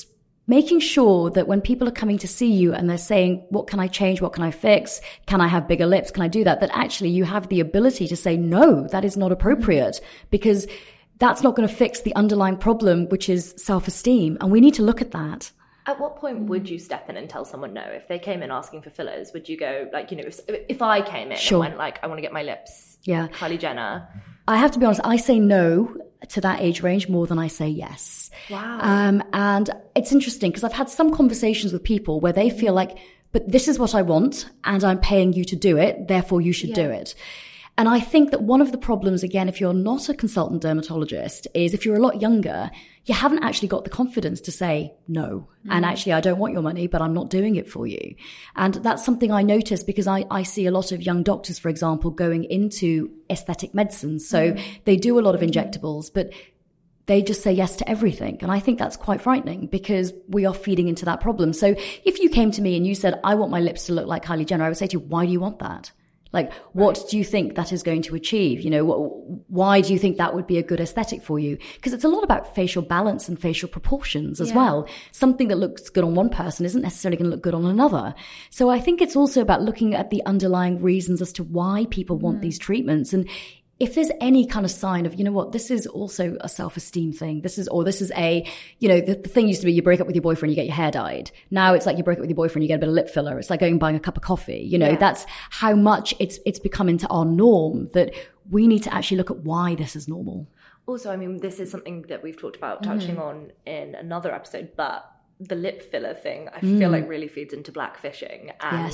making sure that when people are coming to see you and they're saying, what can I change? What can I fix? Can I have bigger lips? Can I do that? That actually you have the ability to say, no, that is not appropriate, because that's not going to fix the underlying problem, which is self-esteem. And we need to look at that. At what point would you step in and tell someone no? If they came in asking for fillers, would you go, like, you know, if I came in and went, like, I want to get my lips, Kylie Jenner. I have to be honest, I say no to that age range more than I say yes. Wow. And it's interesting because I've had some conversations with people where they feel like, but this is what I want and I'm paying you to do it, therefore you should do it. And I think that one of the problems, again, if you're not a consultant dermatologist, is if you're a lot younger, you haven't actually got the confidence to say no. And actually, I don't want your money, but I'm not doing it for you. And that's something I notice because I see a lot of young doctors, for example, going into aesthetic medicine. So they do a lot of injectables, but they just say yes to everything. And I think that's quite frightening because we are feeding into that problem. So if you came to me and you said, I want my lips to look like Kylie Jenner, I would say to you, why do you want that? Like, what do you think that is going to achieve? You know, why do you think that would be a good aesthetic for you? Because it's a lot about facial balance and facial proportions as well. Something that looks good on one person isn't necessarily going to look good on another. So I think it's also about looking at the underlying reasons as to why people want these treatments. And if there's any kind of sign of, you know what, this is also a self-esteem thing. This is a, you know, the thing used to be you break up with your boyfriend, you get your hair dyed. Now it's like you break up with your boyfriend, you get a bit of lip filler. It's like going and buying a cup of coffee. You know, that's how much it's become into our norm that we need to actually look at why this is normal. Also, I mean, this is something that we've talked about touching on in another episode, but the lip filler thing, I feel like really feeds into blackfishing and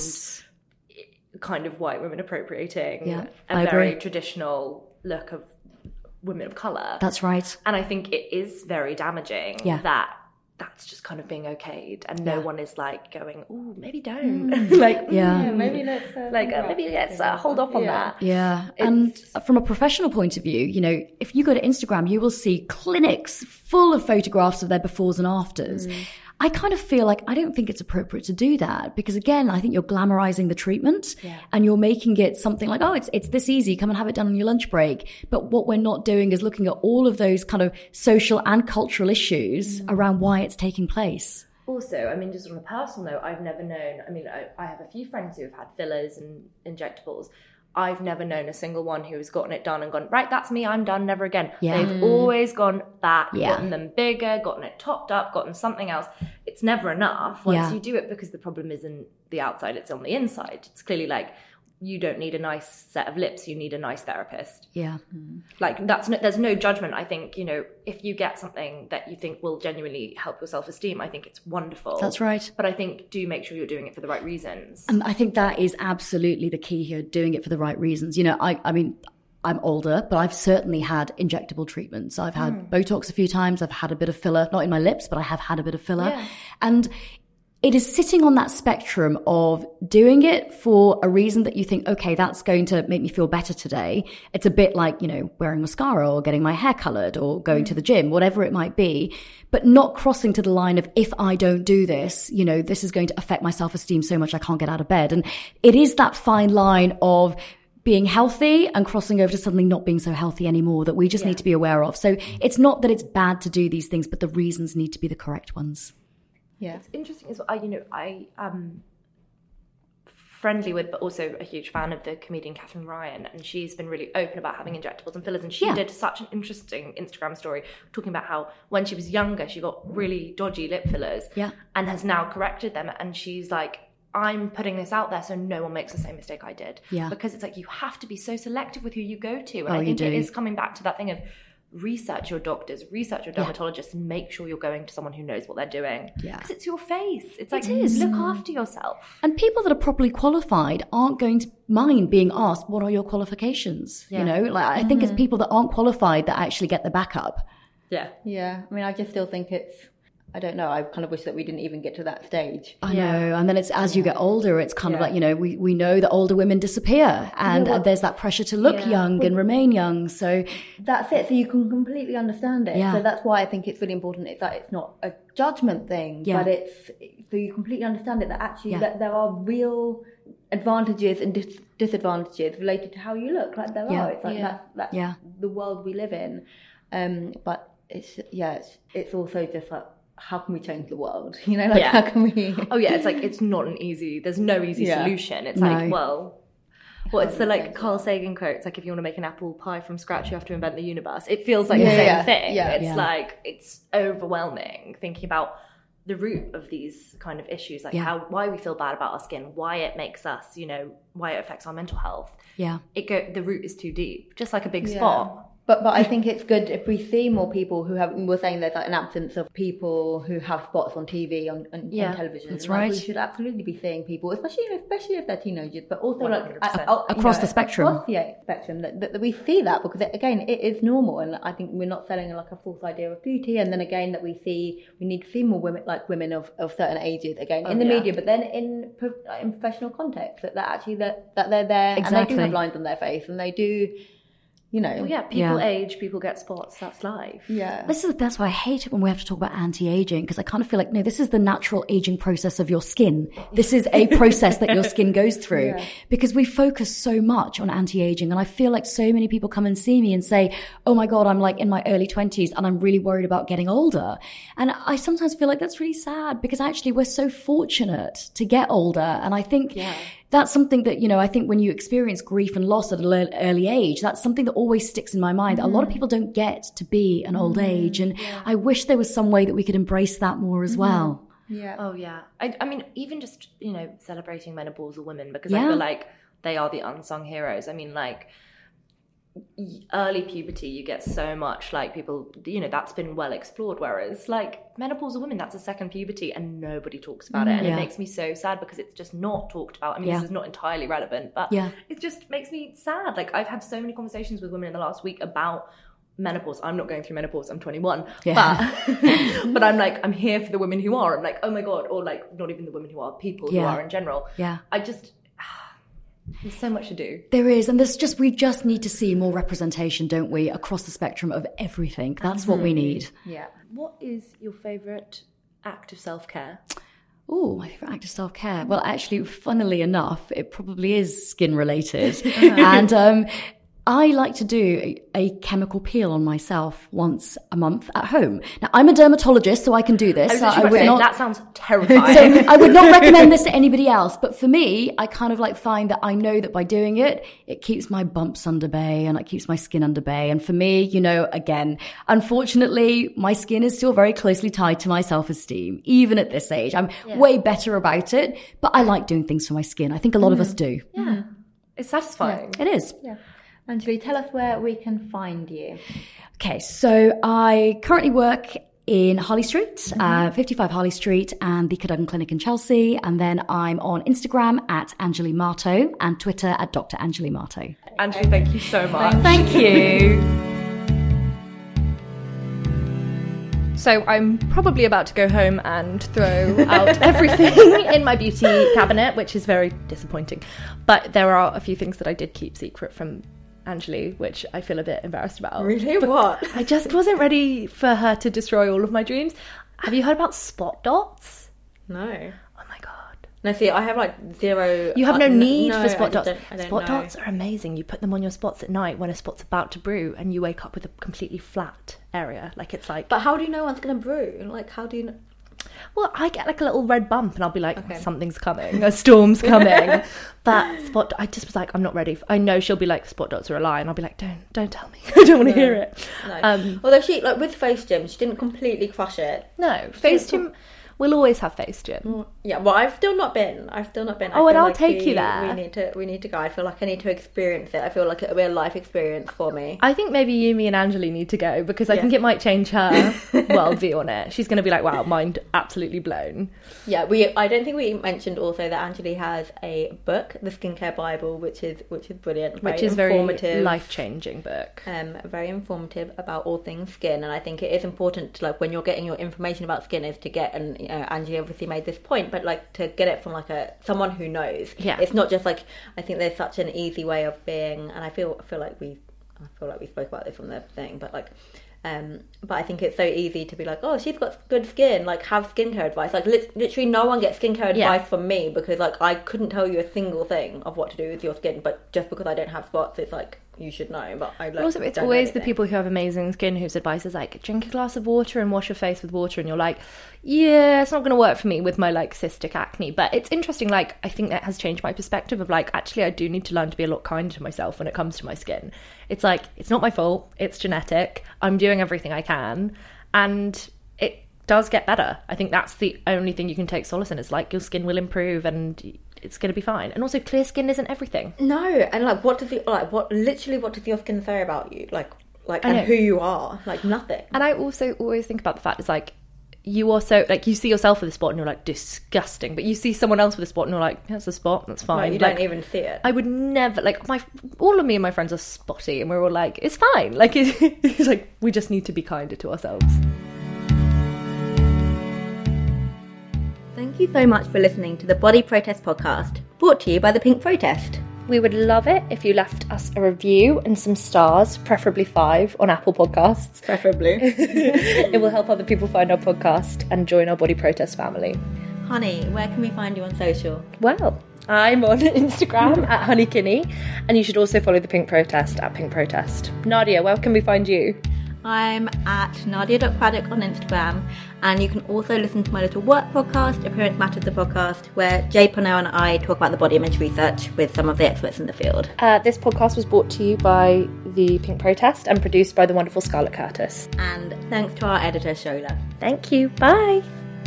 kind of white women appropriating a very traditional look of women of colour. That's right. And I think it is very damaging that that's just kind of being okayed and no one is like going, oh, maybe don't. Maybe let's hold off on that. Yeah. And from a professional point of view, you know, if you go to Instagram, you will see clinics full of photographs of their befores and afters. I kind of feel like I don't think it's appropriate to do that because, again, I think you're glamorizing the treatment and you're making it something like, oh, it's this easy. Come and have it done on your lunch break. But what we're not doing is looking at all of those kind of social and cultural issues around why it's taking place. Also, I mean, just on a personal note, I've never known, I mean, I have a few friends who have had fillers and injectables. I've never known a single one who has gotten it done and gone, right, that's me, I'm done, never again. They've always gone back, gotten them bigger, gotten it topped up, gotten something else. It's never enough once you do it because the problem isn't the outside, it's on the inside. It's clearly like, you don't need a nice set of lips, you need a nice therapist. Yeah. Like there's no judgment. I think, you know, if you get something that you think will genuinely help your self-esteem, I think it's wonderful. That's right. But I think do make sure you're doing it for the right reasons. And I think that is absolutely the key here, doing it for the right reasons. You know, I mean, I'm older, but I've certainly had injectable treatments. I've had Botox a few times. I've had a bit of filler, not in my lips, but I have had a bit of filler. Yeah. And it is sitting on that spectrum of doing it for a reason that you think, okay, that's going to make me feel better today. It's a bit like, you know, wearing mascara or getting my hair colored or going to the gym, whatever it might be, but not crossing to the line of, if I don't do this, you know, this is going to affect my self-esteem so much I can't get out of bed. And it is that fine line of being healthy and crossing over to suddenly not being so healthy anymore that we just need to be aware of. So it's not that it's bad to do these things, but the reasons need to be the correct ones. Yeah, it's interesting as well. I am friendly with, but also a huge fan of the comedian Catherine Ryan, and she's been really open about having injectables and fillers. And she did such an interesting Instagram story talking about how when she was younger, she got really dodgy lip fillers, and has now corrected them. And she's like, I'm putting this out there so no one makes the same mistake I did. Yeah, because it's like you have to be so selective with who you go to, and I think it is coming back to that thing of research your doctors, research your dermatologists, and make sure you're going to someone who knows what they're doing. Yeah, because it's your face. It's like, look after yourself. And people that are properly qualified aren't going to mind being asked, what are your qualifications? You know, like I think it's people that aren't qualified that actually get the backup. Yeah. I mean, I just still think it's, I don't know, I kind of wish that we didn't even get to that stage. I know. And then it's as you get older, it's kind of like, you know, we know that older women disappear and there's that pressure to look young and remain young. So that's it. So you can completely understand it. So that's why I think it's really important. It's that it's not a judgment thing, but it's so you completely understand it, that actually that there are real advantages and disadvantages related to how you look. Like there are. It's like that's the world we live in. But it's also just like, how can we change the world? You know, like how can we? Oh yeah, it's like there's no easy solution. It's like, well, it's the like Carl Sagan quote. It's like, if you want to make an apple pie from scratch, you have to invent the universe. It feels like the same thing. It's like, it's overwhelming thinking about the root of these kind of issues, like why we feel bad about our skin, why it makes us, why it affects our mental health. Yeah. The root is too deep, just like a big spot. But I think it's good if we see more people who have. We're saying there's like an absence of people who have spots on TV on television. That's right. We should absolutely be seeing people, especially if they're teenagers, but also 100%. Across the spectrum. Across the spectrum, that we see that, because again, it is normal, and I think we're not selling like a false idea of beauty. And then again, that we need to see more women of certain ages again in the media, but then in professional context, that they're there and they do have lines on their face, and they do. People age, people get spots, that's life. Yeah. That's why I hate it when we have to talk about anti-aging, because I kind of feel like, no, this is the natural aging process of your skin. This is a process that your skin goes through, because we focus so much on anti-aging. And I feel like so many people come and see me and say, oh my God, I'm like in my early 20s and I'm really worried about getting older. And I sometimes feel like that's really sad, because actually we're so fortunate to get older. And I think that's something that, I think when you experience grief and loss at an early age, that's something that always sticks in my mind. A lot of people don't get to be an old age. And I wish there was some way that we could embrace that more as well. Yeah. Oh, yeah. I mean, even just, celebrating menopausal women, because I feel like they are the unsung heroes. I mean, like, early puberty, you get so much, like, people, that's been well explored, whereas, like, menopausal women, that's a second puberty and nobody talks about it, and it makes me so sad because it's just not talked about. I mean, this is not entirely relevant, but it just makes me sad. Like, I've had so many conversations with women in the last week about menopause. I'm not going through menopause, I'm 21, but I'm like, I'm here for the women who are. I'm like, oh my God, or like, not even the women who are, people who are in general. There's so much to do. There is, and we just need to see more representation, don't we, across the spectrum of everything. That's what we need. Yeah. What is your favourite act of self-care? Oh, my favourite act of self-care. Well, actually, funnily enough, it probably is skin related. And I like to do a chemical peel on myself once a month at home. Now, I'm a dermatologist, so I can do this. That sounds terrifying. So I would not recommend this to anybody else. But for me, I kind of like find that I know that by doing it, it keeps my bumps under bay and it keeps my skin under bay. And for me, again, unfortunately, my skin is still very closely tied to my self-esteem, even at this age. I'm way better about it, but I like doing things for my skin. I think a lot of us do. Yeah. It's satisfying. It is. Yeah. Anjali, tell us where we can find you. Okay, so I currently work in Harley Street, 55 Harley Street, and the Cadogan Clinic in Chelsea. And then I'm on Instagram at Anjali Marto and Twitter at Dr. Anjali Marto. Anjali, thank you so much. Thank you. So I'm probably about to go home and throw out everything in my beauty cabinet, which is very disappointing. But there are a few things that I did keep secret from Anjali, which I feel a bit embarrassed about. Really? What? I just wasn't ready for her to destroy all of my dreams. Have you heard about spot dots? No. Oh my God. No, see, I have like zero... You have no need for spot dots. I don't spot know. dots are amazing. You put them on your spots at night when a spot's about to brew and you wake up with a completely flat area. Like, it's like... But how do you know one's going to brew? Like, how do you know... Well, I get like a little red bump and I'll be like, something's coming, a storm's coming. But I just was like, I'm not ready. I know she'll be like, spot dots are a lie. And I'll be like, don't tell me. I don't want to hear it. No. Although she, like with Face Gym, she didn't completely crush it. No, Face Gym... We'll always have Face Gym. Yeah, well, I've still not been. Oh, and I'll take you there. We need to go. I feel like I need to experience it. I feel like it'll be a life experience for me. I think maybe Yumi and Anjali need to go because I think it might change her worldview on it. She's going to be like, wow, mind absolutely blown. Yeah, I don't think we mentioned also that Anjali has a book, The Skincare Bible, which is brilliant. Which is very life-changing book. Very informative about all things skin, and I think it is important to, like, when you're getting your information about skin is to get Anjali obviously made this point, but like to get it from like someone who knows. Yeah, it's not just like, I think there's such an easy way of being, and I feel like we spoke about this on the thing, but like but I think it's so easy to be like, oh, she's got good skin, like have skincare advice. Like literally no one gets skincare advice from me because like I couldn't tell you a single thing of what to do with your skin, but just because I don't have spots, it's like you should know, but I like, also, it's don't know always the anything. people who have amazing skin whose advice is like, drink a glass of water and wash your face with water, and you're like, yeah, it's not going to work for me with my like cystic acne. But it's interesting, like, I think that has changed my perspective of like, actually I do need to learn to be a lot kinder to myself when it comes to my skin. It's like, it's not my fault, it's genetic, I'm doing everything I can, and it does get better. I think that's the only thing you can take solace in, is like, your skin will improve and it's going to be fine. And also, clear skin isn't everything. No, and like, what does your skin say about you? Like, and who you are? Like, nothing. And I also always think about the fact it's like, you also, like, you see yourself with a spot and you're like, disgusting, but you see someone else with a spot and you're like, that's a spot, that's fine. Like, you don't even see it. I would never, like, all of me and my friends are spotty, and we're all like, it's fine. Like, it's like, we just need to be kinder to ourselves. Thank you so much for listening to the Body Protest podcast, brought to you by the Pink Protest. We would love it if you left us a review and some stars, preferably 5 on Apple Podcasts. Preferably. It will help other people find our podcast and join our Body Protest family. Honey, where can we find you on social? Well, I'm on Instagram at honeykinney, and you should also follow the Pink Protest at Pink Protest. Nadia, where can we find you? I'm at nadia.craddock on Instagram, and you can also listen to my little work podcast, Appearance Matters, the podcast, where Jay Parnell and I talk about the body image research with some of the experts in the field. This podcast was brought to you by the Pink Protest and produced by the wonderful Scarlett Curtis. And thanks to our editor, Shola. Thank you. Bye.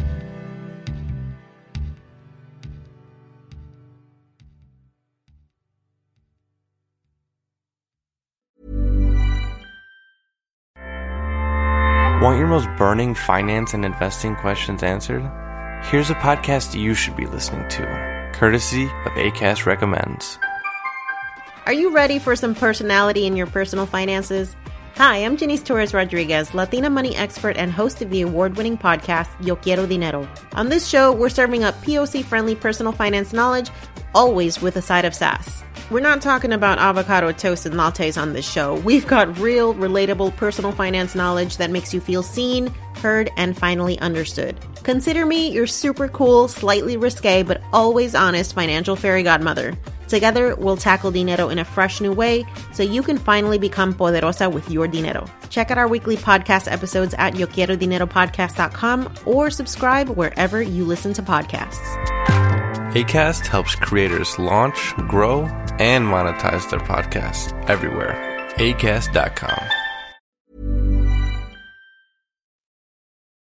Want your most burning finance and investing questions answered? Here's a podcast you should be listening to, courtesy of Acast Recommends. Are you ready for some personality in your personal finances? Hi, I'm Janice Torres Rodriguez, Latina money expert and host of the award-winning podcast, Yo Quiero Dinero. On this show, we're serving up POC-friendly personal finance knowledge, always with a side of sass. We're not talking about avocado toast and lattes on this show. We've got real, relatable personal finance knowledge that makes you feel seen, heard, and finally understood. Consider me your super cool, slightly risque, but always honest financial fairy godmother. Together, we'll tackle dinero in a fresh new way so you can finally become poderosa with your dinero. Check out our weekly podcast episodes at yoquierodineropodcast.com or subscribe wherever you listen to podcasts. Acast helps creators launch, grow, and monetize their podcasts everywhere. Acast.com.